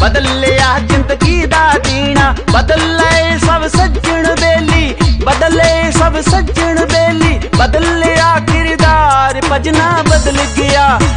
बदल लिया जिंदगी दा जीना। बदले सब सज्जन बेली, बदले सब सज्जन बेली, बदल लिया किरदार भजना बदल गया।